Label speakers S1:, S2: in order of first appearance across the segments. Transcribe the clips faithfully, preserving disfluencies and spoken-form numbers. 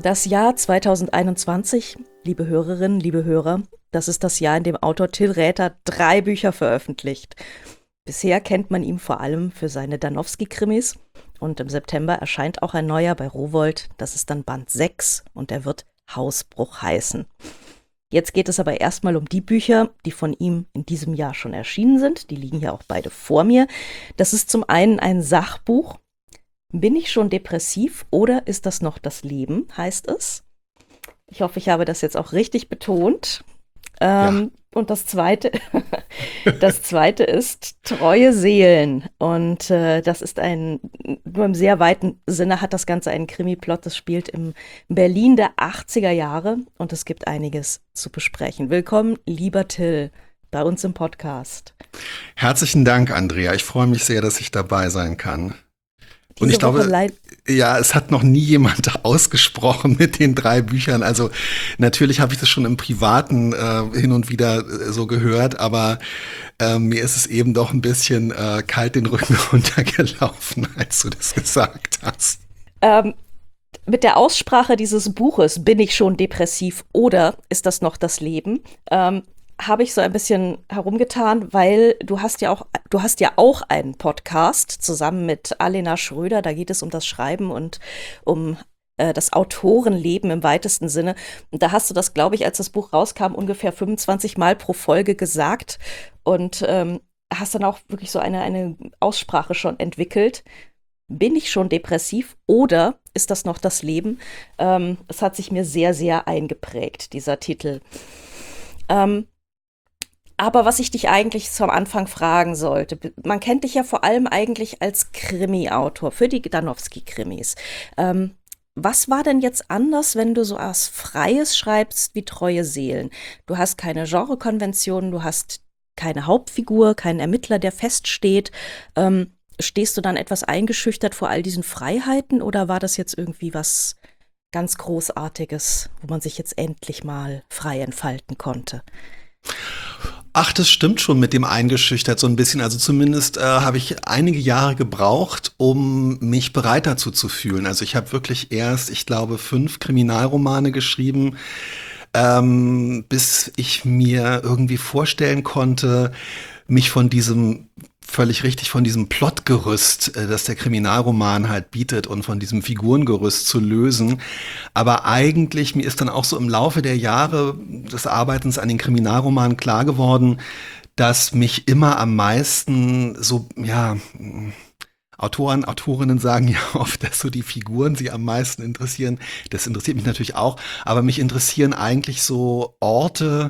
S1: Das Jahr zweitausendeinundzwanzig, liebe Hörerinnen, liebe Hörer, das ist das Jahr, in dem Autor Till Räther drei Bücher veröffentlicht. Bisher kennt man ihn vor allem für seine Danowski-Krimis und im September erscheint auch ein neuer bei Rowohlt, das ist dann Band sechs und er wird Hausbruch heißen. Jetzt geht es aber erstmal um die Bücher, die von ihm in diesem Jahr schon erschienen sind. Die liegen ja auch beide vor mir. Das ist zum einen ein Sachbuch. Bin ich schon depressiv oder ist das noch das Leben, heißt es. Ich hoffe, ich habe das jetzt auch richtig betont. Ähm, ja. Und das zweite, das zweite ist Treue Seelen. Und äh, das ist ein, nur im sehr weiten Sinne hat das Ganze einen Krimi-Plot. Das spielt im Berlin der achtziger Jahre und es gibt einiges zu besprechen. Willkommen, lieber Till, bei uns im Podcast.
S2: Herzlichen Dank, Andrea. Ich freue mich sehr, dass ich dabei sein kann. Und ich glaube, ja, es hat noch nie jemand ausgesprochen mit den drei Büchern. Also natürlich habe ich das schon im Privaten äh, hin und wieder äh, so gehört, aber äh, mir ist es eben doch ein bisschen äh, kalt den Rücken runtergelaufen, als du das gesagt hast.
S1: Ähm, mit der Aussprache dieses Buches, bin ich schon depressiv oder ist das noch das Leben, ähm, habe ich so ein bisschen herumgetan, weil du hast ja auch, du hast ja auch einen Podcast zusammen mit Alena Schröder, da geht es um das Schreiben und um äh, das Autorenleben im weitesten Sinne. Und da hast du das, glaube ich, als das Buch rauskam, ungefähr fünfundzwanzig Mal pro Folge gesagt und ähm, hast dann auch wirklich so eine, eine Aussprache schon entwickelt. Bin ich schon depressiv oder ist das noch das Leben? Ähm, es hat sich mir sehr, sehr eingeprägt, dieser Titel. Ähm, Aber was ich dich eigentlich zum Anfang fragen sollte, man kennt dich ja vor allem eigentlich als Krimi-Autor für die Danowski-Krimis. Ähm, was war denn jetzt anders, wenn du so was Freies schreibst wie Treue Seelen? Du hast keine Genrekonventionen, du hast keine Hauptfigur, keinen Ermittler, der feststeht. Ähm, stehst du dann etwas eingeschüchtert vor all diesen Freiheiten oder war das jetzt irgendwie was ganz Großartiges, wo man sich jetzt endlich mal frei entfalten konnte?
S2: Ach, das stimmt schon mit dem eingeschüchtert so ein bisschen. Also zumindest äh, habe ich einige Jahre gebraucht, um mich bereit dazu zu fühlen. Also ich habe wirklich erst, ich glaube, fünf Kriminalromane geschrieben, ähm, bis ich mir irgendwie vorstellen konnte, mich von diesem völlig richtig von diesem Plotgerüst, äh, das der Kriminalroman halt bietet und von diesem Figurengerüst zu lösen. Aber eigentlich, mir ist dann auch so im Laufe der Jahre des Arbeitens an den Kriminalromanen klar geworden, dass mich immer am meisten so, ja, Autoren, Autorinnen sagen ja oft, dass so die Figuren sie am meisten interessieren. Das interessiert mich natürlich auch, aber mich interessieren eigentlich so Orte,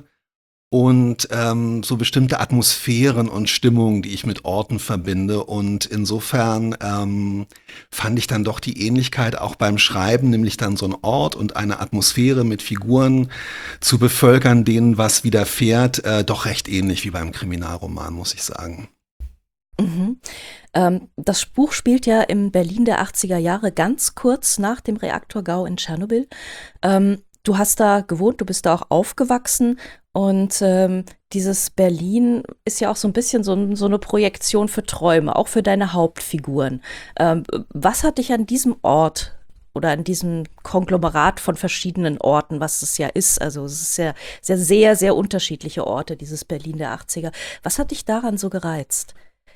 S2: und ähm, so bestimmte Atmosphären und Stimmungen, die ich mit Orten verbinde. Und insofern ähm, fand ich dann doch die Ähnlichkeit auch beim Schreiben, nämlich dann so einen Ort und eine Atmosphäre mit Figuren zu bevölkern, denen was widerfährt, äh, doch recht ähnlich wie beim Kriminalroman, muss ich sagen.
S1: Mhm. Ähm, das Buch spielt ja im Berlin der achtziger Jahre, ganz kurz nach dem Reaktorgau in Tschernobyl. Ähm, du hast da gewohnt, du bist da auch aufgewachsen. Und ähm, dieses Berlin ist ja auch so ein bisschen so, so eine Projektion für Träume, auch für deine Hauptfiguren. Ähm, was hat dich an diesem Ort oder an diesem Konglomerat von verschiedenen Orten, was es ja ist, also es ist ja sehr, sehr, sehr unterschiedliche Orte, dieses Berlin der achtziger. Was hat dich daran so gereizt?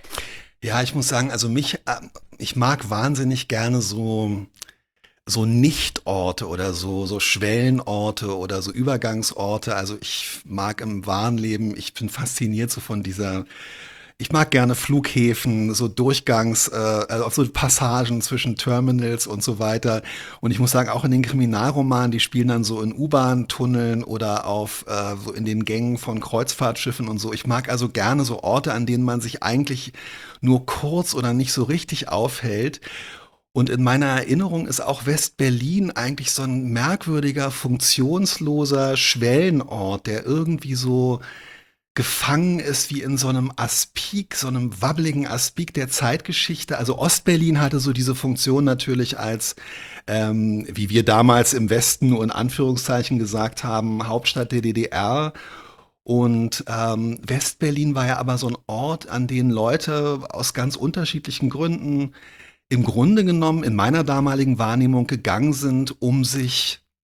S2: Ja, ich muss sagen, also mich, äh, ich mag wahnsinnig gerne so so Nichtorte oder so, so Schwellenorte oder so Übergangsorte. Also ich mag im wahren Leben, ich bin fasziniert so von dieser, ich mag gerne Flughäfen, so Durchgangs, äh, also auch so Passagen zwischen Terminals und so weiter. Und ich muss sagen, auch in den Kriminalromanen, die spielen dann so in U-Bahn-Tunneln oder auf äh, so in den Gängen von Kreuzfahrtschiffen und so. Ich mag also gerne so Orte, an denen man sich eigentlich nur kurz oder nicht so richtig aufhält. Und in meiner Erinnerung ist auch West-Berlin eigentlich so ein merkwürdiger, funktionsloser Schwellenort, der irgendwie so gefangen ist wie in so einem Aspik, so einem wabbeligen Aspik der Zeitgeschichte. Also Ostberlin hatte so diese Funktion natürlich als, ähm, wie wir damals im Westen nur in Anführungszeichen gesagt haben, Hauptstadt der D D R. Und ähm, West-Berlin war ja aber so ein Ort, an den Leute aus ganz unterschiedlichen Gründen im Grunde genommen in meiner damaligen Wahrnehmung gegangen sind, um sich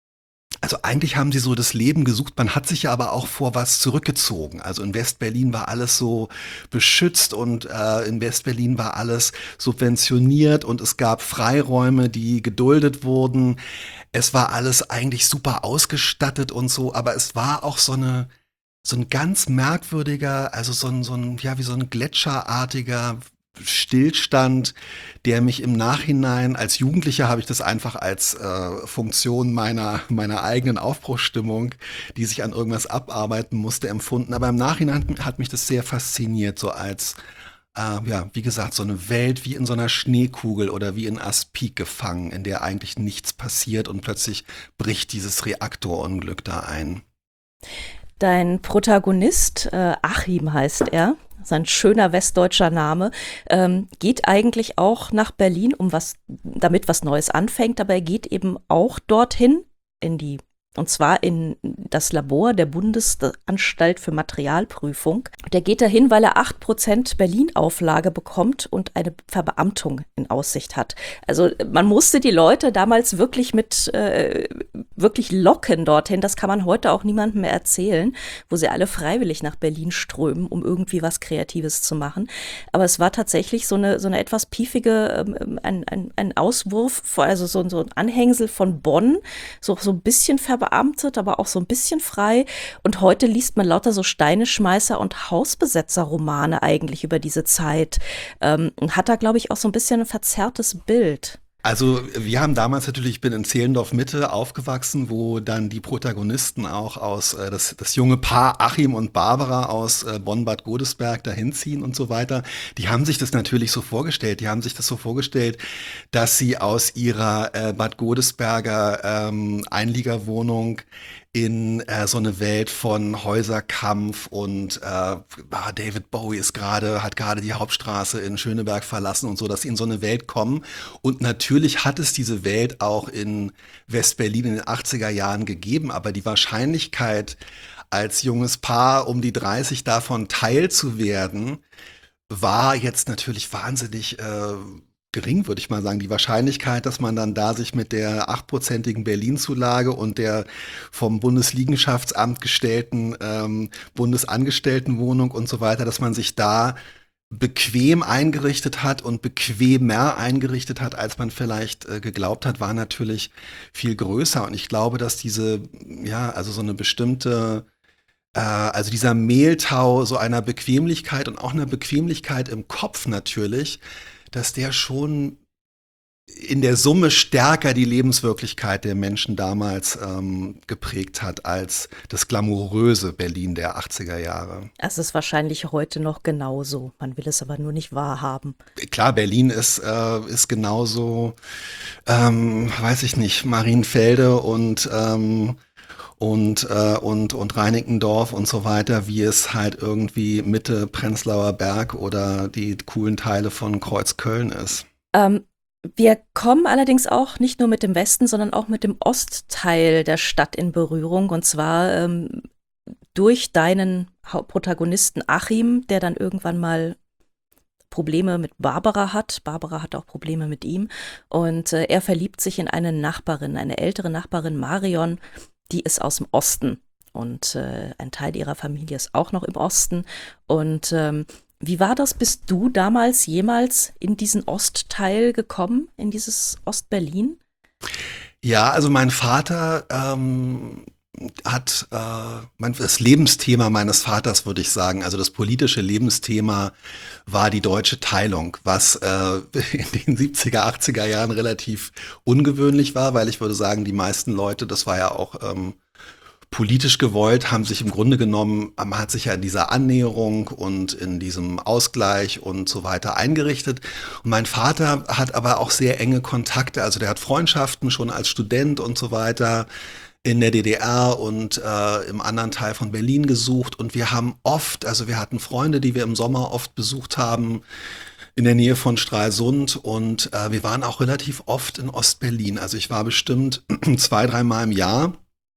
S2: Also eigentlich haben sie so das Leben gesucht, man hat sich ja aber auch vor was zurückgezogen. Also in West-Berlin war alles so beschützt und äh, in West-Berlin war alles subventioniert und es gab Freiräume, die geduldet wurden. Es war alles eigentlich super ausgestattet und so, aber es war auch so eine so ein ganz merkwürdiger, also so ein, so ein, ja, wie so ein gletscherartiger Stillstand, der mich im Nachhinein, als Jugendlicher habe ich das einfach als äh, Funktion meiner, meiner eigenen Aufbruchsstimmung, die sich an irgendwas abarbeiten musste, empfunden. Aber im Nachhinein hat mich das sehr fasziniert, so als, äh, ja, wie gesagt, so eine Welt wie in so einer Schneekugel oder wie in Aspik gefangen, in der eigentlich nichts passiert und plötzlich bricht dieses Reaktorunglück da ein.
S1: Dein Protagonist, äh, Achim heißt er, sein schöner westdeutscher Name, ähm, geht eigentlich auch nach Berlin, um was, damit was Neues anfängt, aber er geht eben auch dorthin in die, und zwar in das Labor der Bundesanstalt für Materialprüfung. Der geht dahin, weil er acht Prozent Berlin-Auflage bekommt und eine Verbeamtung in Aussicht hat. Also man musste die Leute damals wirklich mit, äh, wirklich locken dorthin. Das kann man heute auch niemandem mehr erzählen, wo sie alle freiwillig nach Berlin strömen, um irgendwie was Kreatives zu machen. Aber es war tatsächlich so eine, so eine etwas piefige, ähm, ein, ein, ein Auswurf, also so, so ein Anhängsel von Bonn, so, so ein bisschen verbeamtet, aber auch so ein bisschen frei. Und heute liest man lauter so Steineschmeißer- und Hausbesetzer-Romane eigentlich über diese Zeit. Ähm, und hat da, glaube ich, auch so ein bisschen ein verzerrtes Bild.
S2: Also wir haben damals natürlich, ich bin in Zehlendorf Mitte aufgewachsen, wo dann die Protagonisten auch aus, äh, das, das junge Paar Achim und Barbara aus äh, Bonn-Bad Godesberg dahin ziehen und so weiter. Die haben sich das natürlich so vorgestellt. Die haben sich das so vorgestellt, dass sie aus ihrer äh, Bad Godesberger ähm, Einliegerwohnung in äh, so eine Welt von Häuserkampf und äh, ah, David Bowie ist gerade, hat gerade die Hauptstraße in Schöneberg verlassen und so, dass sie in so eine Welt kommen. Und natürlich hat es diese Welt auch in West-Berlin in den achtziger Jahren gegeben, aber die Wahrscheinlichkeit, als junges Paar um die dreißig davon Teil zu werden, war jetzt natürlich wahnsinnig äh, gering, würde ich mal sagen. Die Wahrscheinlichkeit, dass man dann da sich mit der achtprozentigen Berlin-Zulage und der vom Bundesliegenschaftsamt gestellten ähm, Bundesangestelltenwohnung und so weiter, dass man sich da bequem eingerichtet hat und bequemer eingerichtet hat, als man vielleicht äh, geglaubt hat, war natürlich viel größer. Und ich glaube, dass diese, ja, also so eine bestimmte äh, also dieser Mehltau so einer Bequemlichkeit und auch einer Bequemlichkeit im Kopf natürlich, dass der schon in der Summe stärker die Lebenswirklichkeit der Menschen damals ähm, geprägt hat als das glamouröse Berlin der achtziger Jahre.
S1: Es ist wahrscheinlich heute noch genauso. Man will es aber nur nicht wahrhaben.
S2: Klar, Berlin ist, äh, ist genauso, ähm, weiß ich nicht, Marienfelde und ähm, und, äh, und, und Reinickendorf und so weiter, wie es halt irgendwie Mitte Prenzlauer Berg oder die coolen Teile von Kreuzköln ist.
S1: Ähm, wir kommen allerdings auch nicht nur mit dem Westen, sondern auch mit dem Ostteil der Stadt in Berührung. Und zwar ähm, durch deinen Hauptprotagonisten Achim, der dann irgendwann mal Probleme mit Barbara hat. Barbara hat auch Probleme mit ihm. Und äh, er verliebt sich in eine Nachbarin, eine ältere Nachbarin, Marion, die ist aus dem Osten. Und äh, ein Teil ihrer Familie ist auch noch im Osten. Und ähm, wie war das? Bist du damals jemals in diesen Ostteil gekommen, in dieses Ostberlin?
S2: Ja, also mein Vater ähm, hat äh, mein, das Lebensthema meines Vaters, würde ich sagen, also das politische Lebensthema war die deutsche Teilung, was äh, in den siebziger, achtziger Jahren relativ ungewöhnlich war, weil ich würde sagen, die meisten Leute, das war ja auch ähm, politisch gewollt, haben sich im Grunde genommen, man hat sich ja in dieser Annäherung und in diesem Ausgleich und so weiter eingerichtet. Und mein Vater hat aber auch sehr enge Kontakte, also der hat Freundschaften schon als Student und so weiter in der D D R und äh, im anderen Teil von Berlin gesucht. Und wir haben oft, also wir hatten Freunde, die wir im Sommer oft besucht haben, in der Nähe von Stralsund und äh, wir waren auch relativ oft in Ostberlin. Also ich war bestimmt zwei, dreimal im Jahr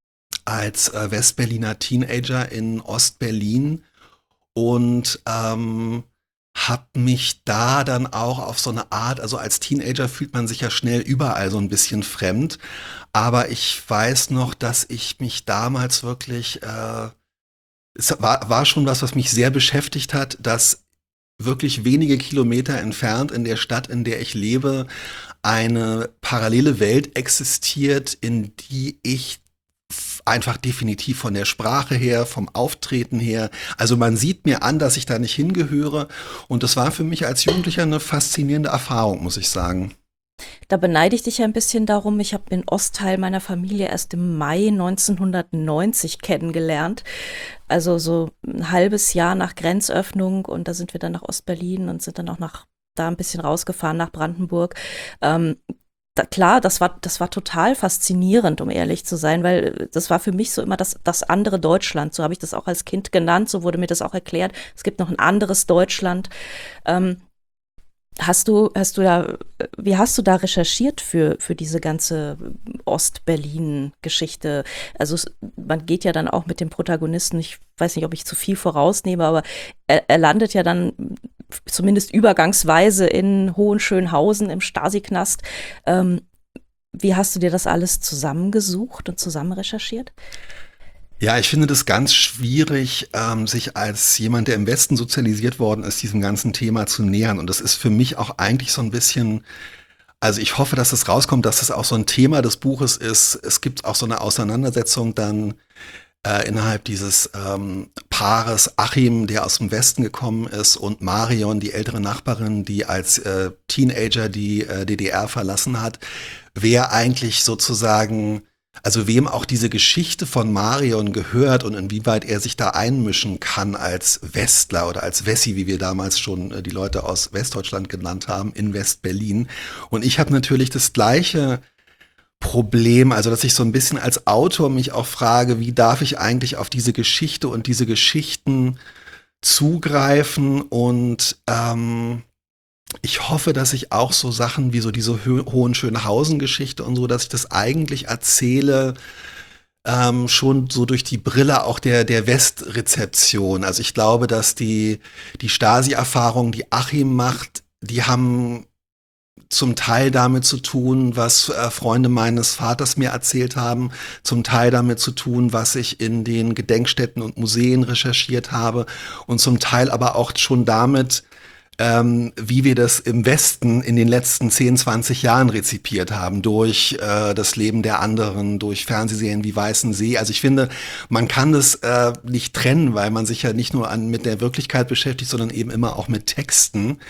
S2: als äh, Westberliner Teenager in Ostberlin und ähm, habe mich da dann auch auf so eine Art, also als Teenager fühlt man sich ja schnell überall so ein bisschen fremd, aber ich weiß noch, dass ich mich damals wirklich, äh, es war, war schon was, was mich sehr beschäftigt hat, dass wirklich wenige Kilometer entfernt in der Stadt, in der ich lebe, eine parallele Welt existiert, in die ich f- einfach definitiv von der Sprache her, vom Auftreten her, also man sieht mir an, dass ich da nicht hingehöre und das war für mich als Jugendlicher eine faszinierende Erfahrung, muss ich sagen.
S1: Da beneide ich dich ein bisschen darum. Ich habe den Ostteil meiner Familie erst im Mai neunzehnhundertneunzig kennengelernt. Also so ein halbes Jahr nach Grenzöffnung und da sind wir dann nach Ostberlin und sind dann auch nach da ein bisschen rausgefahren nach Brandenburg. Ähm, da, klar, das war, das war total faszinierend, um ehrlich zu sein, weil das war für mich so immer das, das andere Deutschland. So habe ich das auch als Kind genannt, so wurde mir das auch erklärt. Es gibt noch ein anderes Deutschland. Ähm, Hast du, hast du da, wie hast du da recherchiert für, für diese ganze Ost-Berlin-Geschichte? Also es, man geht ja dann auch mit dem Protagonisten, ich weiß nicht, ob ich zu viel vorausnehme, aber er, er landet ja dann zumindest übergangsweise in Hohenschönhausen im Stasi-Knast. Ähm, wie hast du dir das alles zusammengesucht und zusammen recherchiert?
S2: Ja, ich finde das ganz schwierig, ähm, sich als jemand, der im Westen sozialisiert worden ist, diesem ganzen Thema zu nähern. Und das ist für mich auch eigentlich so ein bisschen, also ich hoffe, dass es rauskommt, dass es auch so ein Thema des Buches ist. Es gibt auch so eine Auseinandersetzung dann äh, innerhalb dieses ähm, Paares Achim, der aus dem Westen gekommen ist, und Marion, die ältere Nachbarin, die als äh, Teenager die äh, D D R verlassen hat, wer eigentlich sozusagen, also wem auch diese Geschichte von Marion gehört und inwieweit er sich da einmischen kann als Westler oder als Wessi, wie wir damals schon äh, die Leute aus Westdeutschland genannt haben, in West-Berlin. Und ich habe natürlich das gleiche Problem, also dass ich so ein bisschen als Autor mich auch frage, wie darf ich eigentlich auf diese Geschichte und diese Geschichten zugreifen und ähm, ich hoffe, dass ich auch so Sachen wie so diese Hö Hohenschönhausen-Geschichte und so, dass ich das eigentlich erzähle, ähm, schon so durch die Brille auch der, der Westrezeption. Also ich glaube, dass die, die Stasi-Erfahrungen, die Achim macht, die haben zum Teil damit zu tun, was äh, Freunde meines Vaters mir erzählt haben, zum Teil damit zu tun, was ich in den Gedenkstätten und Museen recherchiert habe und zum Teil aber auch schon damit, ähm, wie wir das im Westen in den letzten zehn, zwanzig Jahren rezipiert haben, durch äh, das Leben der anderen, durch Fernsehserien wie Weißen See. Also ich finde, man kann das äh, nicht trennen, weil man sich ja nicht nur an, mit der Wirklichkeit beschäftigt, sondern eben immer auch mit Texten.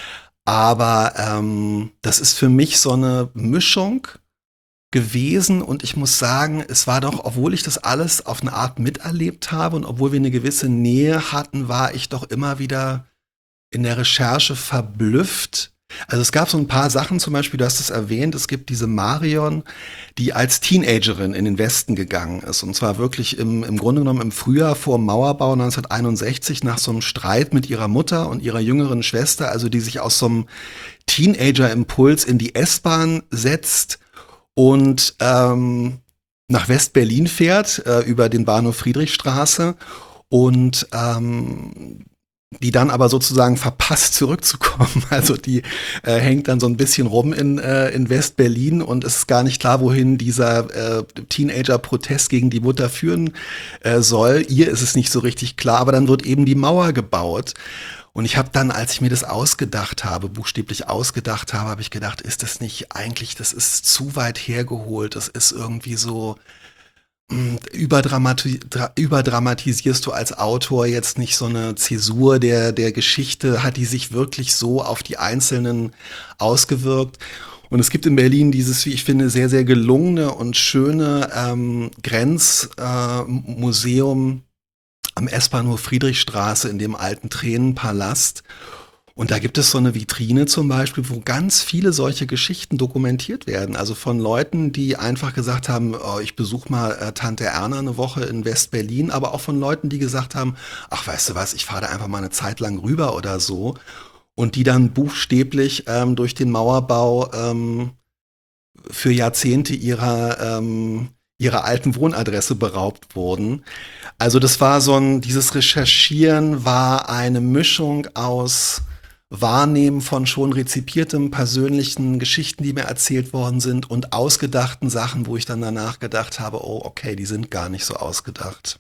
S2: Aber ähm, das ist für mich so eine Mischung gewesen und ich muss sagen, es war doch, obwohl ich das alles auf eine Art miterlebt habe und obwohl wir eine gewisse Nähe hatten, war ich doch immer wieder in der Recherche verblüfft. Also es gab so ein paar Sachen, zum Beispiel, du hast es erwähnt, es gibt diese Marion, die als Teenagerin in den Westen gegangen ist. Und zwar wirklich im, im Grunde genommen im Frühjahr vor dem Mauerbau neunzehnhunderteinundsechzig nach so einem Streit mit ihrer Mutter und ihrer jüngeren Schwester, also die sich aus so einem Teenager-Impuls in die S-Bahn setzt und ähm, nach West-Berlin fährt, äh, über den Bahnhof Friedrichstraße und ähm, die dann aber sozusagen verpasst zurückzukommen. Also die äh, hängt dann so ein bisschen rum in, äh, in West-Berlin und es ist gar nicht klar, wohin dieser äh, Teenager-Protest gegen die Mutter führen äh, soll. Ihr ist es nicht so richtig klar, aber dann wird eben die Mauer gebaut. Und ich habe dann, als ich mir das ausgedacht habe, buchstäblich ausgedacht habe, habe ich gedacht, ist das nicht eigentlich, das ist zu weit hergeholt, das ist irgendwie so, mh, überdramati dra überdramatisierst du als Autor jetzt nicht so eine Zäsur der, der Geschichte, hat die sich wirklich so auf die Einzelnen ausgewirkt? Und es gibt in Berlin dieses, wie ich finde, sehr, sehr gelungene und schöne ähm, Grenzmuseum, äh, am S-Bahnhof Friedrichstraße in dem alten Tränenpalast. Und da gibt es so eine Vitrine zum Beispiel, wo ganz viele solche Geschichten dokumentiert werden. Also von Leuten, die einfach gesagt haben, oh, ich besuche mal äh, Tante Erna eine Woche in West-Berlin, aber auch von Leuten, die gesagt haben, ach, weißt du was, ich fahre da einfach mal eine Zeit lang rüber oder so. Und die dann buchstäblich ähm, durch den Mauerbau ähm, für Jahrzehnte ihrer, ähm, ihrer alten Wohnadresse beraubt wurden. Also das war so ein, dieses Recherchieren war eine Mischung aus Wahrnehmen von schon rezipiertem persönlichen Geschichten, die mir erzählt worden sind und ausgedachten Sachen, wo ich dann danach gedacht habe, oh, okay, die sind gar nicht so ausgedacht.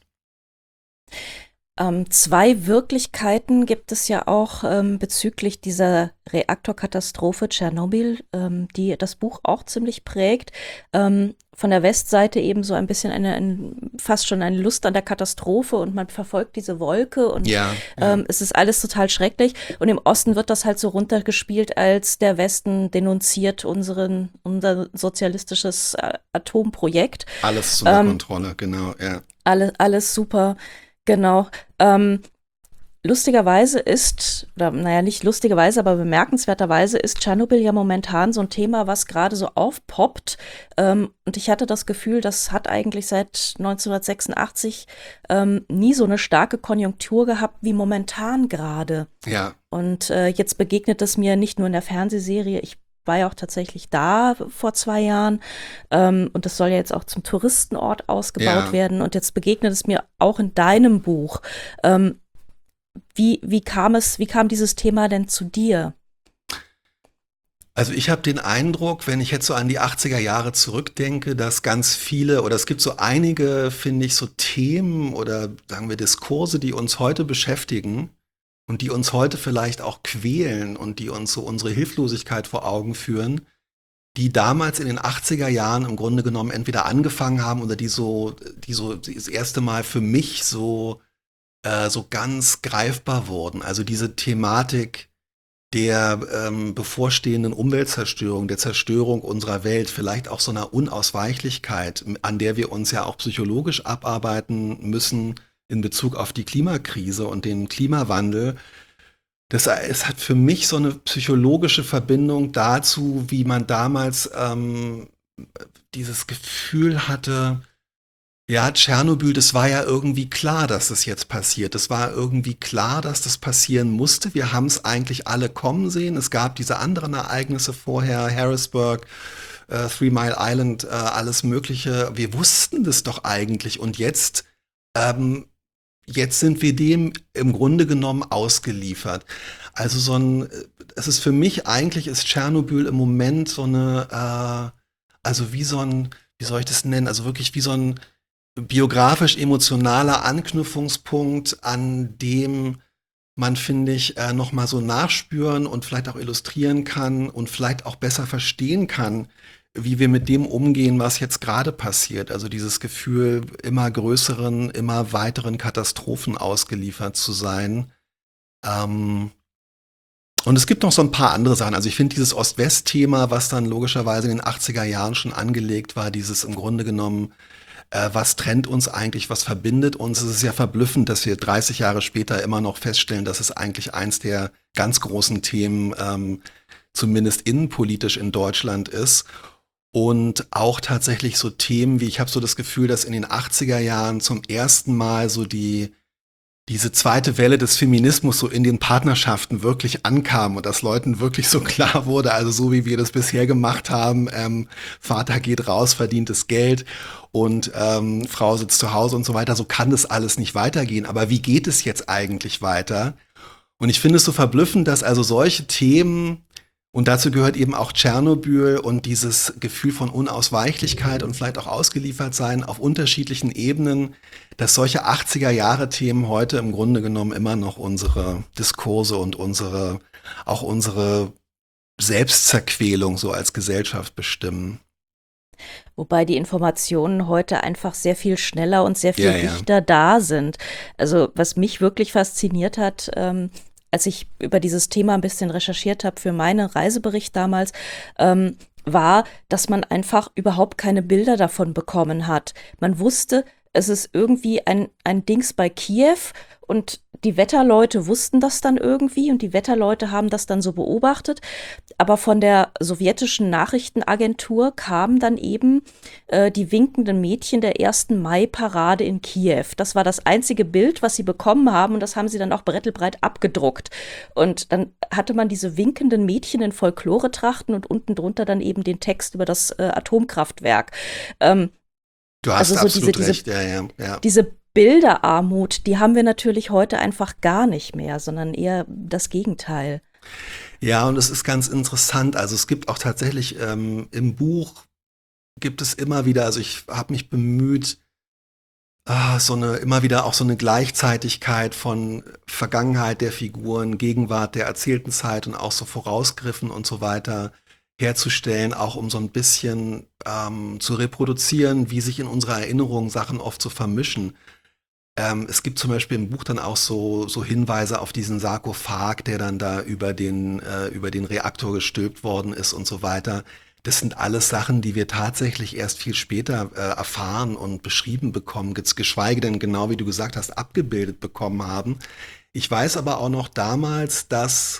S1: Ähm, zwei Wirklichkeiten gibt es ja auch ähm, bezüglich dieser Reaktorkatastrophe Tschernobyl, ähm, die das Buch auch ziemlich prägt. Ähm, von der Westseite eben so ein bisschen eine, ein, fast schon eine Lust an der Katastrophe und man verfolgt diese Wolke und
S2: Ja, ja.
S1: ähm, es ist alles total schrecklich. Und im Osten wird das halt so runtergespielt, als der Westen denunziert unseren, unser sozialistisches äh, Atomprojekt.
S2: Alles unter
S1: Ähm,
S2: Kontrolle, genau, ja.
S1: alle, alles super. Genau. Ähm, lustigerweise ist, oder naja, nicht lustigerweise, aber bemerkenswerterweise ist Tschernobyl ja momentan so ein Thema, was gerade so aufpoppt. Ähm, und ich hatte das Gefühl, das hat eigentlich seit neunzehnhundertsechsundachtzig ähm, nie so eine starke Konjunktur gehabt wie momentan gerade.
S2: Ja,
S1: Und äh, jetzt begegnet es mir nicht nur in der Fernsehserie, ich war ja auch tatsächlich da vor zwei Jahren ähm, und das soll ja jetzt auch zum Touristenort ausgebaut
S2: ja.
S1: werden und jetzt begegnet es mir auch in deinem Buch. Ähm, wie, wie kam es, wie kam dieses Thema denn zu dir?
S2: Also ich habe den Eindruck, wenn ich jetzt so an die achtziger Jahre zurückdenke, dass ganz viele oder es gibt so einige, finde ich, so Themen oder sagen wir Diskurse, die uns heute beschäftigen und die uns heute vielleicht auch quälen und die uns so unsere Hilflosigkeit vor Augen führen, die damals in den achtziger Jahren im Grunde genommen entweder angefangen haben oder die so, die so das erste Mal für mich so, äh, so ganz greifbar wurden. Also diese Thematik der ähm, bevorstehenden Umweltzerstörung, der Zerstörung unserer Welt, vielleicht auch so einer Unausweichlichkeit, an der wir uns ja auch psychologisch abarbeiten müssen in Bezug auf die Klimakrise und den Klimawandel. Das es hat für mich so eine psychologische Verbindung dazu, wie man damals ähm, dieses Gefühl hatte, ja, Tschernobyl, das war ja irgendwie klar, dass das jetzt passiert. Es war irgendwie klar, dass das passieren musste. Wir haben es eigentlich alle kommen sehen. Es gab diese anderen Ereignisse vorher, Harrisburg, äh, Three Mile Island, äh, alles Mögliche. Wir wussten das doch eigentlich. Und jetzt, ähm, jetzt sind wir dem im Grunde genommen ausgeliefert. Also so ein, äh, es ist für mich eigentlich ist Tschernobyl im Moment so eine, äh, also wie so ein, wie soll ich das nennen? Also wirklich wie so ein biografisch-emotionaler Anknüpfungspunkt, an dem man, finde ich, äh, noch mal so nachspüren und vielleicht auch illustrieren kann und vielleicht auch besser verstehen kann, wie wir mit dem umgehen, was jetzt gerade passiert. Also dieses Gefühl, immer größeren, immer weiteren Katastrophen ausgeliefert zu sein. Ähm, und es gibt noch so ein paar andere Sachen. Also ich finde dieses Ost-West-Thema, was dann logischerweise in den achtziger Jahren schon angelegt war, dieses im Grunde genommen äh, was trennt uns eigentlich, was verbindet uns. Es ist ja verblüffend, dass wir dreißig Jahre später immer noch feststellen, dass es eigentlich eins der ganz großen Themen, ähm, zumindest innenpolitisch in Deutschland ist. Und auch tatsächlich so Themen wie, ich habe so das Gefühl, dass in den achtziger Jahren zum ersten Mal so die diese zweite Welle des Feminismus so in den Partnerschaften wirklich ankam und dass Leuten wirklich so klar wurde, also so wie wir das bisher gemacht haben, ähm, Vater geht raus, verdient das Geld und ähm, Frau sitzt zu Hause und so weiter, so kann das alles nicht weitergehen. Aber wie geht es jetzt eigentlich weiter? Und ich finde es so verblüffend, dass also solche Themen, und dazu gehört eben auch Tschernobyl und dieses Gefühl von Unausweichlichkeit und vielleicht auch ausgeliefert sein auf unterschiedlichen Ebenen, dass solche achtziger-Jahre-Themen heute im Grunde genommen immer noch unsere Diskurse und unsere, auch unsere Selbstzerquälung so als Gesellschaft bestimmen.
S1: Wobei die Informationen heute einfach sehr viel schneller und sehr viel
S2: Ja, ja.
S1: dichter da sind. Also was mich wirklich fasziniert hat, ähm, als ich über dieses Thema ein bisschen recherchiert habe für meinen Reisebericht damals, ähm, war, dass man einfach überhaupt keine Bilder davon bekommen hat. Man wusste, es ist irgendwie ein, ein Dings bei Kiew und die Wetterleute wussten das dann irgendwie und die Wetterleute haben das dann so beobachtet. Aber von der sowjetischen Nachrichtenagentur kamen dann eben äh, die winkenden Mädchen der ersten Mai-Parade in Kiew. Das war das einzige Bild, was sie bekommen haben und das haben sie dann auch brettelbreit abgedruckt. Und dann hatte man diese winkenden Mädchen in Folklore-Trachten und unten drunter dann eben den Text über das äh, Atomkraftwerk. Ähm,
S2: Du hast
S1: also so diese,
S2: absolut
S1: diese,
S2: recht, ja, ja, ja.
S1: diese Bilderarmut, die haben wir natürlich heute einfach gar nicht mehr, sondern eher das Gegenteil.
S2: Ja, und es ist ganz interessant. Also es gibt auch tatsächlich ähm, im Buch gibt es immer wieder, also ich habe mich bemüht, ah, so eine immer wieder auch so eine Gleichzeitigkeit von Vergangenheit der Figuren, Gegenwart der erzählten Zeit und auch so Vorausgriffen und so weiter herzustellen, auch um so ein bisschen ähm, zu reproduzieren, wie sich in unserer Erinnerung Sachen oft so vermischen. Ähm, es gibt zum Beispiel im Buch dann auch so, so Hinweise auf diesen Sarkophag, der dann da über den, äh, über den Reaktor gestülpt worden ist und so weiter. Das sind alles Sachen, die wir tatsächlich erst viel später äh, erfahren und beschrieben bekommen, ges- geschweige denn genau wie du gesagt hast, abgebildet bekommen haben. Ich weiß aber auch noch damals, dass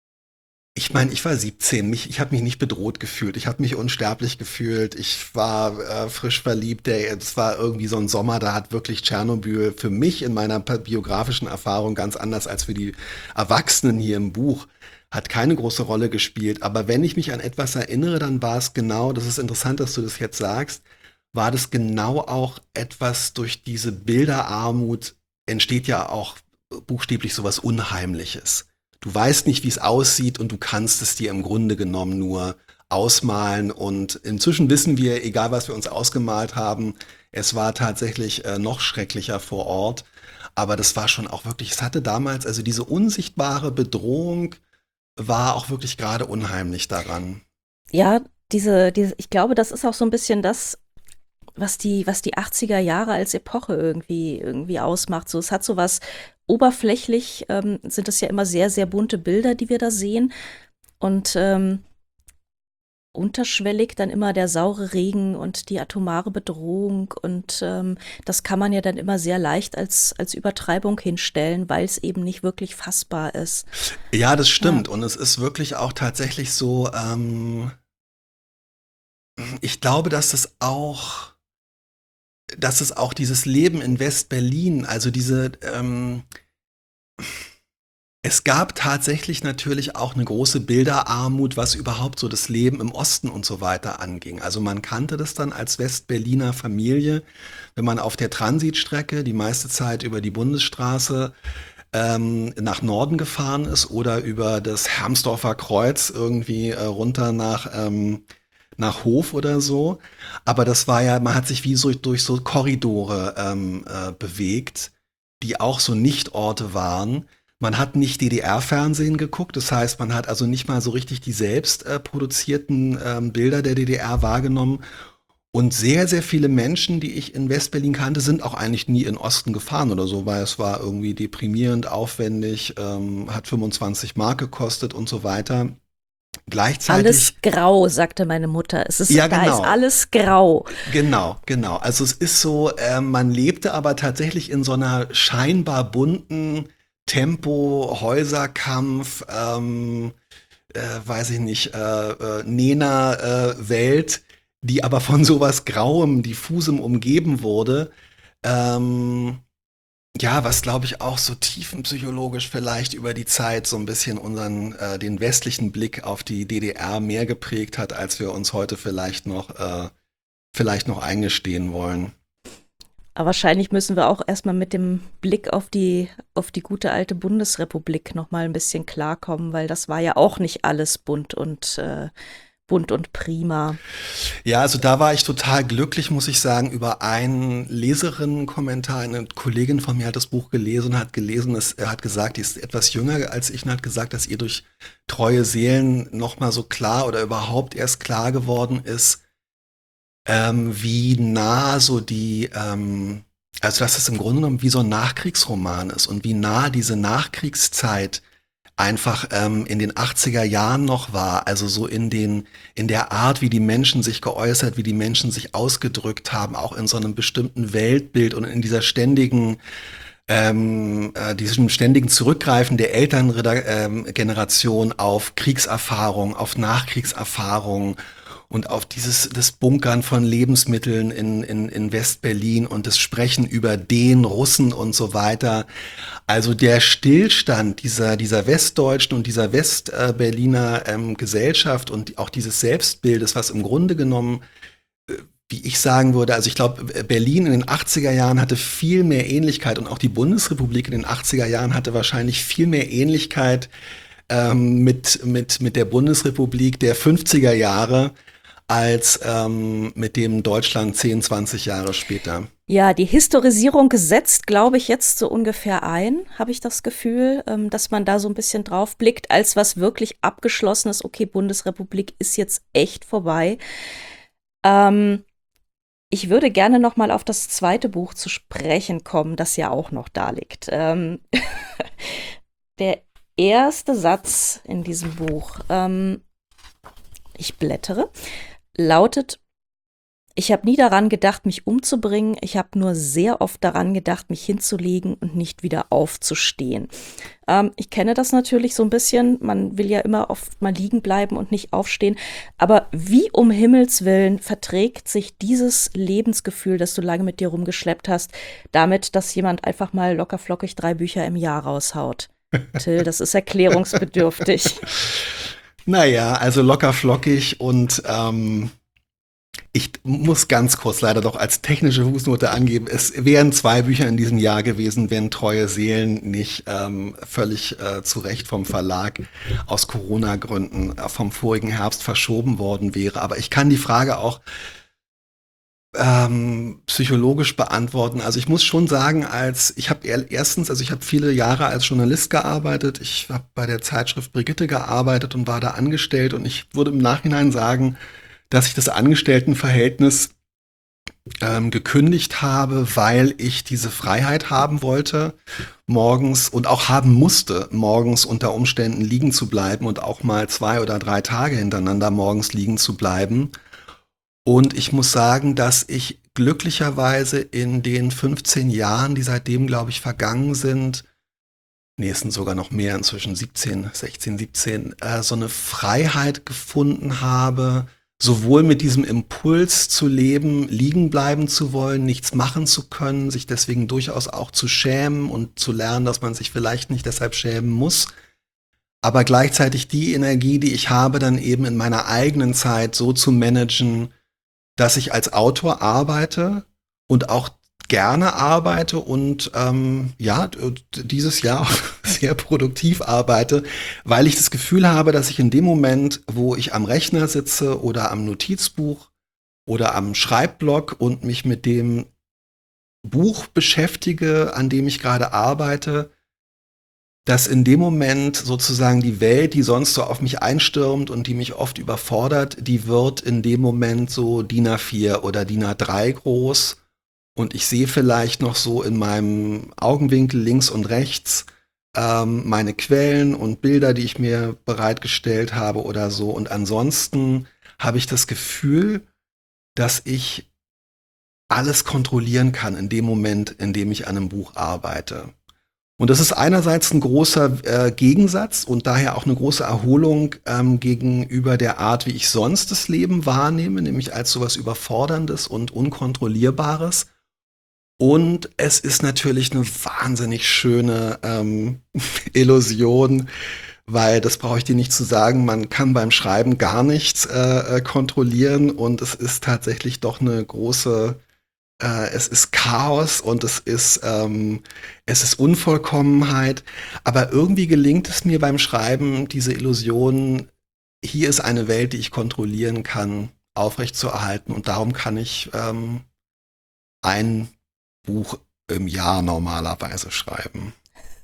S2: ich meine, ich war siebzehn, mich, ich habe mich nicht bedroht gefühlt, ich habe mich unsterblich gefühlt, ich war äh, frisch verliebt, der, es war irgendwie so ein Sommer, da hat wirklich Tschernobyl für mich in meiner pa- biografischen Erfahrung ganz anders als für die Erwachsenen hier im Buch, hat keine große Rolle gespielt. Aber wenn ich mich an etwas erinnere, dann war es genau, das ist interessant, dass du das jetzt sagst, war das genau auch etwas durch diese Bilderarmut entsteht ja auch buchstäblich sowas Unheimliches. Du weißt nicht, wie es aussieht und du kannst es dir im Grunde genommen nur ausmalen. Und inzwischen wissen wir, egal was wir uns ausgemalt haben, es war tatsächlich äh, noch schrecklicher vor Ort. Aber das war schon auch wirklich, es hatte damals, also diese unsichtbare Bedrohung war auch wirklich gerade unheimlich daran.
S1: Ja, diese, diese, ich glaube, das ist auch so ein bisschen das, was die, was die achtziger Jahre als Epoche irgendwie, irgendwie ausmacht. So, es hat so was oberflächlich, ähm, sind es ja immer sehr, sehr bunte Bilder, die wir da sehen. Und ähm, unterschwellig dann immer der saure Regen und die atomare Bedrohung. Und ähm, das kann man ja dann immer sehr leicht als, als Übertreibung hinstellen, weil es eben nicht wirklich fassbar ist.
S2: Ja, das
S1: Ja.
S2: stimmt. Und es ist wirklich auch tatsächlich so, ähm, ich glaube, dass es auch, dass es auch dieses Leben in West-Berlin, also diese, ähm, es gab tatsächlich natürlich auch eine große Bilderarmut, was überhaupt so das Leben im Osten und so weiter anging. Also man kannte das dann als Westberliner Familie, wenn man auf der Transitstrecke die meiste Zeit über die Bundesstraße ähm, nach Norden gefahren ist oder über das Hermsdorfer Kreuz irgendwie äh, runter nach, ähm, nach Hof oder so. Aber das war ja, man hat sich wie so durch so Korridore ähm, äh, bewegt, die auch so Nichtorte waren. Man hat nicht D D R-Fernsehen geguckt, das heißt, man hat also nicht mal so richtig die selbst äh, produzierten ähm, Bilder der D D R wahrgenommen. Und sehr, sehr viele Menschen, die ich in Westberlin kannte, sind auch eigentlich nie in den Osten gefahren oder so, weil es war irgendwie deprimierend, aufwendig, ähm, hat fünfundzwanzig Mark gekostet und so weiter.
S1: Alles
S2: Gleichzeitig,
S1: grau, sagte meine Mutter. Es ist,
S2: ja
S1: da ist
S2: genau,
S1: alles grau.
S2: genau, genau. Also es ist so, äh, man lebte aber tatsächlich in so einer scheinbar bunten Tempo, Häuserkampf, ähm, äh, weiß ich nicht, äh, äh, Nena-Welt, die aber von sowas Grauem, Diffusem umgeben wurde. Ähm, ja, was glaube ich auch so tiefenpsychologisch vielleicht über die Zeit so ein bisschen unseren, äh, den westlichen Blick auf die D D R mehr geprägt hat, als wir uns heute vielleicht noch, äh, vielleicht noch eingestehen wollen.
S1: Aber wahrscheinlich müssen wir auch erstmal mit dem Blick auf die, auf die gute alte Bundesrepublik noch mal ein bisschen klarkommen, weil das war ja auch nicht alles bunt und äh, bunt und prima.
S2: Ja, also da war ich total glücklich, muss ich sagen, über einen Leserinnenkommentar. Eine Kollegin von mir hat das Buch gelesen und hat gelesen, dass er hat gesagt, die ist etwas jünger als ich und hat gesagt, dass ihr durch Treue Seelen noch mal so klar oder überhaupt erst klar geworden ist, ähm, wie nah so die, ähm, also dass es im Grunde genommen wie so ein Nachkriegsroman ist und wie nah diese Nachkriegszeit einfach ähm, in den achtziger Jahren noch war, also so in den, in der Art, wie die Menschen sich geäußert, wie die Menschen sich ausgedrückt haben, auch in so einem bestimmten Weltbild und in dieser ständigen, ähm, äh, diesem ständigen Zurückgreifen der Elterngeneration ähm, auf Kriegserfahrung, auf Nachkriegserfahrung und auf dieses das Bunkern von Lebensmitteln in, in, in West-Berlin und das Sprechen über den Russen und so weiter. Also der Stillstand dieser, dieser westdeutschen und dieser West-Berliner ähm, Gesellschaft und auch dieses Selbstbildes, was im Grunde genommen, wie ich sagen würde, also ich glaube, Berlin in den achtziger Jahren hatte viel mehr Ähnlichkeit und auch die Bundesrepublik in den achtziger Jahren hatte wahrscheinlich viel mehr Ähnlichkeit ähm, mit, mit, mit der Bundesrepublik der fünfziger Jahre als ähm, mit dem Deutschland zehn, zwanzig Jahre später.
S1: Ja, die Historisierung setzt, glaube ich, jetzt so ungefähr ein, habe ich das Gefühl, ähm, dass man da so ein bisschen drauf blickt, als was wirklich abgeschlossenes. Okay, Bundesrepublik ist jetzt echt vorbei. Ähm, Ich würde gerne noch mal auf das zweite Buch zu sprechen kommen, das ja auch noch da liegt. Ähm, der erste Satz in diesem Buch, ähm, ich blättere, lautet: Ich habe nie daran gedacht, mich umzubringen. Ich habe nur sehr oft daran gedacht, mich hinzulegen und nicht wieder aufzustehen. Ähm, ich kenne das natürlich so ein bisschen. Man will ja immer oft mal liegen bleiben und nicht aufstehen. Aber wie um Himmels Willen verträgt sich dieses Lebensgefühl, das du lange mit dir rumgeschleppt hast, damit, dass jemand einfach mal lockerflockig drei Bücher im Jahr raushaut? Till, das ist erklärungsbedürftig.
S2: Naja, also locker flockig und ähm, ich muss ganz kurz leider doch als technische Fußnote angeben, es wären zwei Bücher in diesem Jahr gewesen, wenn Treue Seelen nicht ähm, völlig äh, zu Recht vom Verlag aus Corona-Gründen äh, vom vorigen Herbst verschoben worden wäre. Aber ich kann die Frage auch ähm, psychologisch beantworten. Also ich muss schon sagen, als ich habe erstens, also ich habe viele Jahre als Journalist gearbeitet. Ich habe bei der Zeitschrift Brigitte gearbeitet und war da angestellt. Und ich würde im Nachhinein sagen, dass ich das Angestelltenverhältnis ähm, gekündigt habe, weil ich diese Freiheit haben wollte, morgens und auch haben musste, morgens unter Umständen liegen zu bleiben und auch mal zwei oder drei Tage hintereinander morgens liegen zu bleiben. Und ich muss sagen, dass ich glücklicherweise in den fünfzehn Jahren, die seitdem, glaube ich, vergangen sind, nee, es sind sogar noch mehr, inzwischen siebzehn, sechzehn, siebzehn, äh, so eine Freiheit gefunden habe, sowohl mit diesem Impuls zu leben, liegen bleiben zu wollen, nichts machen zu können, sich deswegen durchaus auch zu schämen und zu lernen, dass man sich vielleicht nicht deshalb schämen muss, aber gleichzeitig die Energie, die ich habe, dann eben in meiner eigenen Zeit so zu managen, dass ich als Autor arbeite und auch gerne arbeite und ähm, ja, d- dieses Jahr auch sehr produktiv arbeite, weil ich das Gefühl habe, dass ich in dem Moment, wo ich am Rechner sitze oder am Notizbuch oder am Schreibblock und mich mit dem Buch beschäftige, an dem ich gerade arbeite, dass in dem Moment sozusagen die Welt, die sonst so auf mich einstürmt und die mich oft überfordert, die wird in dem Moment so D I N A vier oder D I N A drei groß und ich sehe vielleicht noch so in meinem Augenwinkel links und rechts ähm, meine Quellen und Bilder, die ich mir bereitgestellt habe oder so. Und ansonsten habe ich das Gefühl, dass ich alles kontrollieren kann in dem Moment, in dem ich an einem Buch arbeite. Und das ist einerseits ein großer äh, Gegensatz und daher auch eine große Erholung ähm, gegenüber der Art, wie ich sonst das Leben wahrnehme, nämlich als sowas Überforderndes und Unkontrollierbares. Und es ist natürlich eine wahnsinnig schöne ähm, Illusion, weil das brauche ich dir nicht zu sagen, man kann beim Schreiben gar nichts äh, äh, kontrollieren und es ist tatsächlich doch eine große äh, es ist Chaos und es ist, ähm, es ist Unvollkommenheit. Aber irgendwie gelingt es mir beim Schreiben, diese Illusion, hier ist eine Welt, die ich kontrollieren kann, aufrechtzuerhalten. Und darum kann ich ähm, ein Buch im Jahr normalerweise schreiben.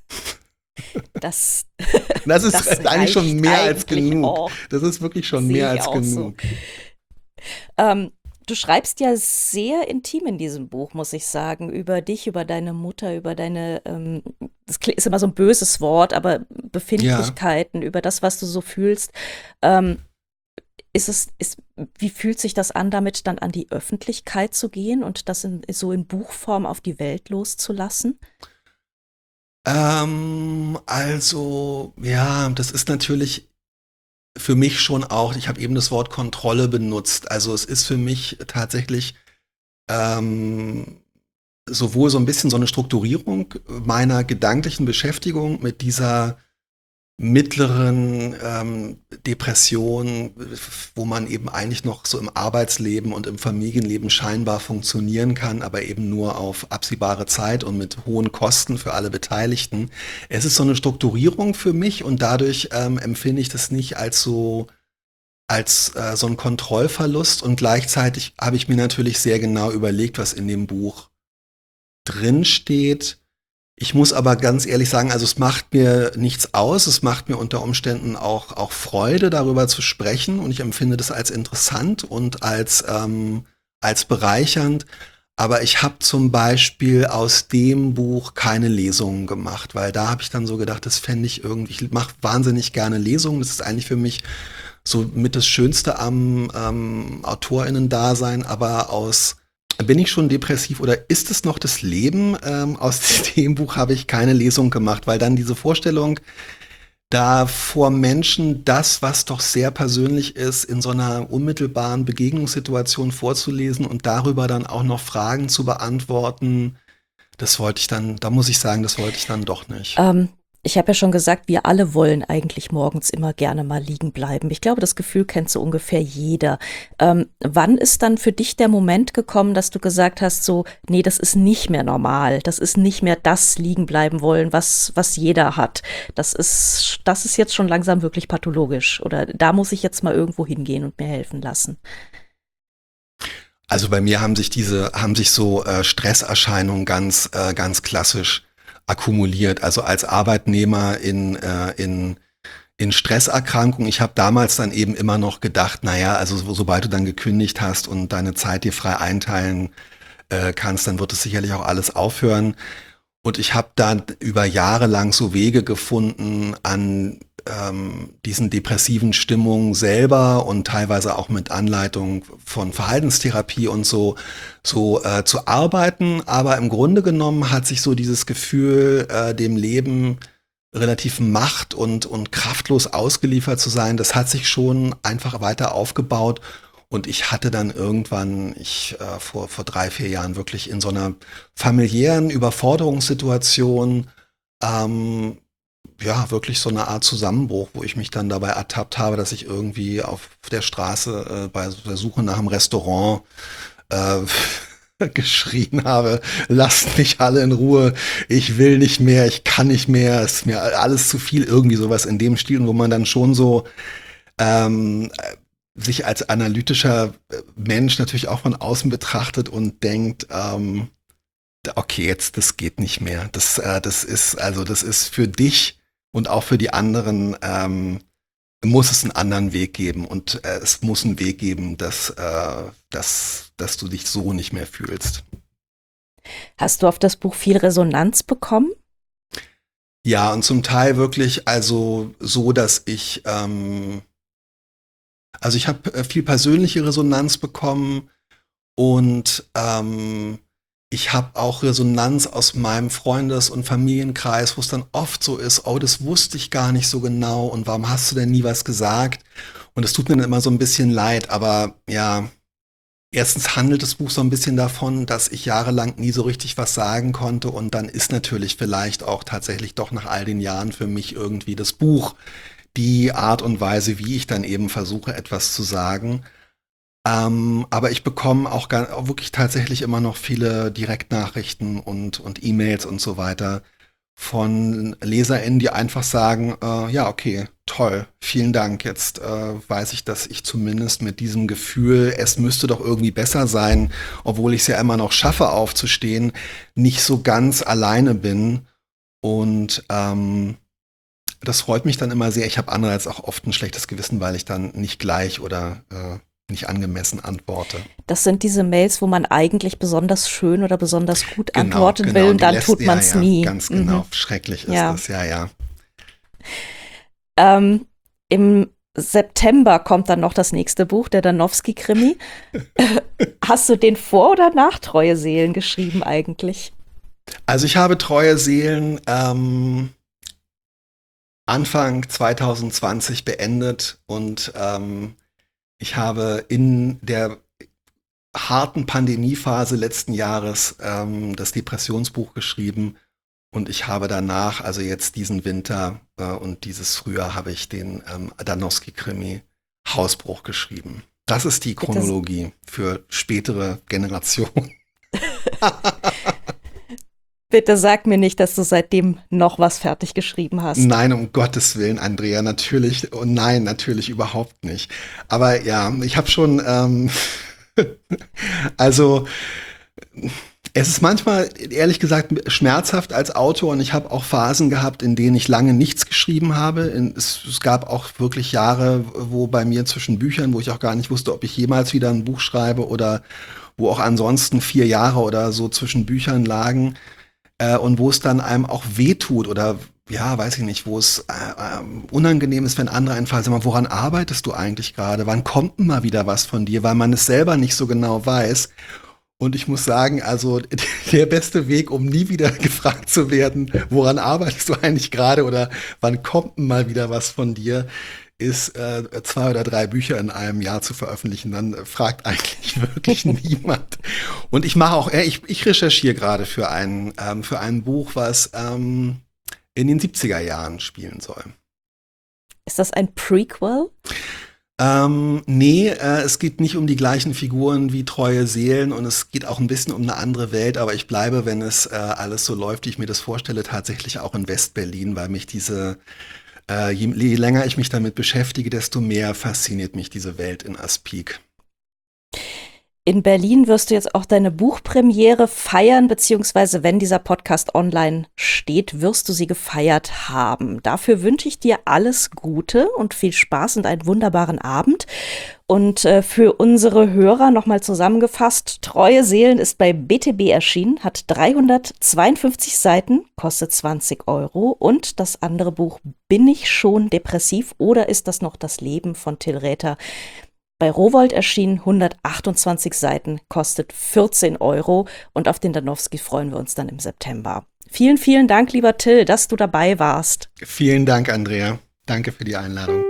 S1: Das,
S2: Das ist
S1: das
S2: eigentlich schon
S1: reicht
S2: mehr als
S1: eigentlich
S2: genug.
S1: auch.
S2: Das ist wirklich schon
S1: Sehe
S2: mehr
S1: ich
S2: als
S1: auch so.
S2: genug.
S1: Ähm, Du schreibst ja sehr intim in diesem Buch, muss ich sagen, über dich, über deine Mutter, über deine, ähm, das kli- ist immer so ein böses Wort, aber
S2: Ja.
S1: Befindlichkeiten, über das, was du so fühlst. Ähm, ist es, ist, wie fühlt sich das an, damit dann an die Öffentlichkeit zu gehen und das in, so in Buchform auf die Welt loszulassen?
S2: Ähm, also, ja, das ist natürlich für mich schon auch, ich habe eben das Wort Kontrolle benutzt. Also es ist für mich tatsächlich ähm, sowohl so ein bisschen so eine Strukturierung meiner gedanklichen Beschäftigung mit dieser mittleren ähm, Depression, wo man eben eigentlich noch so im Arbeitsleben und im Familienleben scheinbar funktionieren kann, aber eben nur auf absehbare Zeit und mit hohen Kosten für alle Beteiligten. Es ist so eine Strukturierung für mich und dadurch ähm, empfinde ich das nicht als so als äh, so ein Kontrollverlust und gleichzeitig habe ich mir natürlich sehr genau überlegt, was in dem Buch drin steht. Ich muss aber ganz ehrlich sagen, also es macht mir nichts aus, es macht mir unter Umständen auch, auch Freude, darüber zu sprechen und ich empfinde das als interessant und als, ähm, als bereichernd. Aber ich habe zum Beispiel aus dem Buch keine Lesungen gemacht, weil da habe ich dann so gedacht, das fände ich irgendwie, ich mache wahnsinnig gerne Lesungen, das ist eigentlich für mich so mit das Schönste am ähm, AutorInnen-Dasein, aber aus bin ich schon depressiv oder ist es noch das Leben? Ähm, aus dem Buch habe ich keine Lesung gemacht, weil dann diese Vorstellung, da vor Menschen das, was doch sehr persönlich ist, in so einer unmittelbaren Begegnungssituation vorzulesen und darüber dann auch noch Fragen zu beantworten, das wollte ich dann, da muss ich sagen, das wollte ich dann doch nicht.
S1: Ähm, Ich habe ja schon gesagt, wir alle wollen eigentlich morgens immer gerne mal liegen bleiben. Ich glaube, das Gefühl kennt so ungefähr jeder. Ähm, wann ist dann für dich der Moment gekommen, dass du gesagt hast, so, nee, das ist nicht mehr normal. Das ist nicht mehr das liegen bleiben wollen, was, was jeder hat. Das ist, das ist jetzt schon langsam wirklich pathologisch. Oder da muss ich jetzt mal irgendwo hingehen und mir helfen lassen.
S2: Also bei mir haben sich diese, haben sich so äh, Stresserscheinungen ganz, äh, ganz klassisch akkumuliert. Also als Arbeitnehmer in, äh, in, in Stresserkrankungen. Ich habe damals dann eben immer noch gedacht, naja, also so, sobald du dann gekündigt hast und deine Zeit dir frei einteilen äh, kannst, dann wird es sicherlich auch alles aufhören. Und ich habe dann über Jahre lang so Wege gefunden, an ähm, diesen depressiven Stimmungen selber und teilweise auch mit Anleitung von Verhaltenstherapie und so, so äh, zu arbeiten. Aber im Grunde genommen hat sich so dieses Gefühl, äh, dem Leben relativ macht- und, und kraftlos ausgeliefert zu sein, das hat sich schon einfach weiter aufgebaut. Und ich hatte dann irgendwann, ich äh, vor, vor drei, vier Jahren wirklich in so einer familiären Überforderungssituation, ähm, ja, wirklich so eine Art Zusammenbruch, wo ich mich dann dabei ertappt habe, dass ich irgendwie auf der Straße äh, bei der Suche nach einem Restaurant äh, geschrien habe, lasst mich alle in Ruhe, ich will nicht mehr, ich kann nicht mehr, es ist mir alles zu viel, irgendwie sowas in dem Stil, wo man dann schon so ähm, sich als analytischer Mensch natürlich auch von außen betrachtet und denkt, ähm, okay, jetzt, das geht nicht mehr. Das, äh, das ist, also das ist für dich und auch für die anderen, ähm, muss es einen anderen Weg geben und äh, es muss einen Weg geben, dass, äh, dass, dass du dich so nicht mehr fühlst.
S1: Hast du auf das Buch viel Resonanz bekommen?
S2: Ja, und zum Teil wirklich also so, dass ich, ähm, also ich habe äh, viel persönliche Resonanz bekommen und ähm, ich habe auch Resonanz aus meinem Freundes- und Familienkreis, wo es dann oft so ist, oh, das wusste ich gar nicht so genau und warum hast du denn nie was gesagt? Und es tut mir dann immer so ein bisschen leid, aber ja, erstens handelt das Buch so ein bisschen davon, dass ich jahrelang nie so richtig was sagen konnte und dann ist natürlich vielleicht auch tatsächlich doch nach all den Jahren für mich irgendwie das Buch die Art und Weise, wie ich dann eben versuche, etwas zu sagen. Ähm, aber ich bekomme auch, gar, auch wirklich tatsächlich immer noch viele Direktnachrichten und, und E-Mails und so weiter von LeserInnen, die einfach sagen, äh, ja, okay, toll, vielen Dank. Jetzt äh, weiß ich, dass ich zumindest mit diesem Gefühl, es müsste doch irgendwie besser sein, obwohl ich es ja immer noch schaffe, aufzustehen, nicht so ganz alleine bin. Und ähm, das freut mich dann immer sehr. Ich habe andererseits auch oft ein schlechtes Gewissen, weil ich dann nicht gleich oder äh, nicht angemessen antworte.
S1: Das sind diese Mails, wo man eigentlich besonders schön oder besonders gut
S2: Genau,
S1: antworten
S2: genau.
S1: will
S2: Und
S1: und
S2: die
S1: dann
S2: lässt,
S1: tut
S2: ja,
S1: man es
S2: ja,
S1: nie.
S2: ganz
S1: Mhm.
S2: genau. Schrecklich ist
S1: Ja.
S2: das, ja, ja.
S1: Ähm, Im September kommt dann noch das nächste Buch, der Danowski-Krimi. Hast du den Vor- oder nach Treue Seelen geschrieben eigentlich?
S2: Also ich habe Treue Seelen ähm, Anfang zwanzig zwanzig beendet und ähm, ich habe in der harten Pandemiephase letzten Jahres ähm, das Depressionsbuch geschrieben Und ich habe danach, also jetzt diesen Winter äh, und dieses Frühjahr, habe ich den ähm, Danowski-Krimi Hausbruch geschrieben. Das ist die Chronologie für spätere Generationen.
S1: Bitte sag mir nicht, dass du seitdem noch was fertig geschrieben hast.
S2: Nein, um Gottes Willen, Andrea, natürlich, oh nein, natürlich überhaupt nicht. Aber ja, ich habe schon, ähm, also es ist manchmal, ehrlich gesagt, schmerzhaft als Autor und ich habe auch Phasen gehabt, in denen ich lange nichts geschrieben habe. Es, es gab auch wirklich Jahre, wo bei mir zwischen Büchern, wo ich auch gar nicht wusste, ob ich jemals wieder ein Buch schreibe oder wo auch ansonsten vier Jahre oder so zwischen Büchern lagen äh, und wo es dann einem auch wehtut oder ja, weiß ich nicht, wo es äh, unangenehm ist, wenn andere einen fragen, sag mal, woran arbeitest du eigentlich gerade? Wann kommt denn mal wieder was von dir? Weil man es selber nicht so genau weiß. Und ich muss sagen, also der beste Weg, um nie wieder gefragt zu werden, woran arbeitest du eigentlich gerade oder wann kommt denn mal wieder was von dir, ist äh, zwei oder drei Bücher in einem Jahr zu veröffentlichen. Dann äh, fragt eigentlich wirklich niemand. Und ich mache auch, äh, ich, ich recherchiere gerade für ein, ähm, für ein Buch, was ähm, in den siebziger Jahren spielen soll.
S1: Ist das ein Prequel?
S2: Ähm, nee, äh, es geht nicht um die gleichen Figuren wie Treue Seelen und es geht auch ein bisschen um eine andere Welt, aber ich bleibe, wenn es äh, alles so läuft, wie ich mir das vorstelle, tatsächlich auch in West-Berlin, weil mich diese, äh, je, je länger ich mich damit beschäftige, desto mehr fasziniert mich diese Welt in Aspik.
S1: In Berlin wirst du jetzt auch deine Buchpremiere feiern, beziehungsweise wenn dieser Podcast online steht, wirst du sie gefeiert haben. Dafür wünsche ich dir alles Gute und viel Spaß und einen wunderbaren Abend. Und äh, für unsere Hörer nochmal zusammengefasst, Treue Seelen ist bei B T B erschienen, hat dreihundertzweiundfünfzig Seiten, kostet zwanzig Euro. Und das andere Buch Bin ich schon depressiv oder ist das noch das Leben von Till Räther? Bei Rowohlt erschienen, hundertachtundzwanzig Seiten, kostet vierzehn Euro und auf den Danowski freuen wir uns dann im September. Vielen, vielen Dank, lieber Till, dass du dabei warst.
S2: Vielen Dank, Andrea. Danke für die Einladung.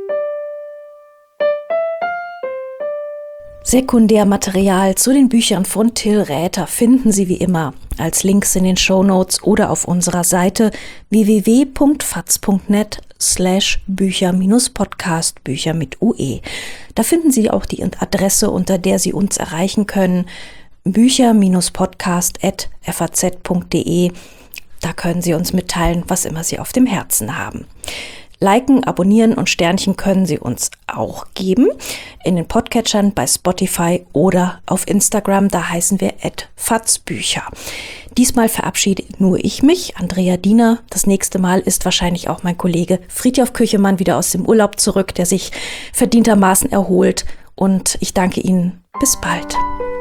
S1: Sekundärmaterial zu den Büchern von Till Räther finden Sie wie immer als Links in den Shownotes oder auf unserer Seite w w w punkt fatz punkt net slash Bücher minus Podcast, Bücher mit U E. Da finden Sie auch die Adresse, unter der Sie uns erreichen können, bücher minus podcast at f a z punkt d e. Da können Sie uns mitteilen, was immer Sie auf dem Herzen haben. Liken, abonnieren und Sternchen können Sie uns auch geben in den Podcatchern bei Spotify oder auf Instagram, da heißen wir at fatzbücher. Diesmal verabschiede nur ich mich, Andrea Diener. Das nächste Mal ist wahrscheinlich auch mein Kollege Friedhof Küchemann wieder aus dem Urlaub zurück, der sich verdientermaßen erholt. Und ich danke Ihnen. Bis bald.